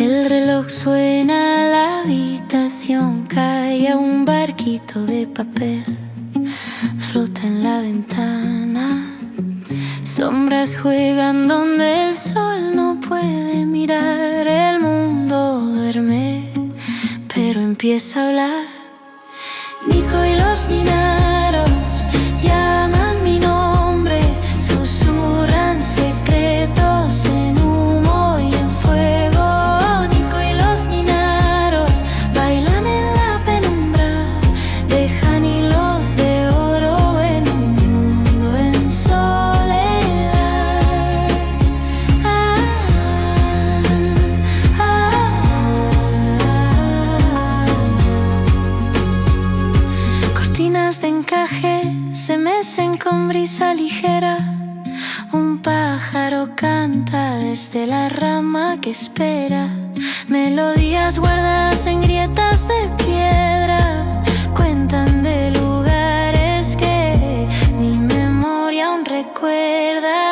El reloj suena, la habitación cae, un barquito de papel flota en la ventana. Sombras juegan donde el sol no puede mirar. El mundo duerme, pero empieza a hablar. Nico y los Ninaros llaman mi nombre, susurran secretos en humo y en fuego. Nico y los Ninaros bailan en la penumbra, dejan hilos de oro en un mundo en soledad. Cortinas de encaje se mecen con brisa ligera. Un pájaro canta desde la rama que espera. Melodías guardadas en grietas de piedra cuentan de lugares que mi memoria aún recuerda.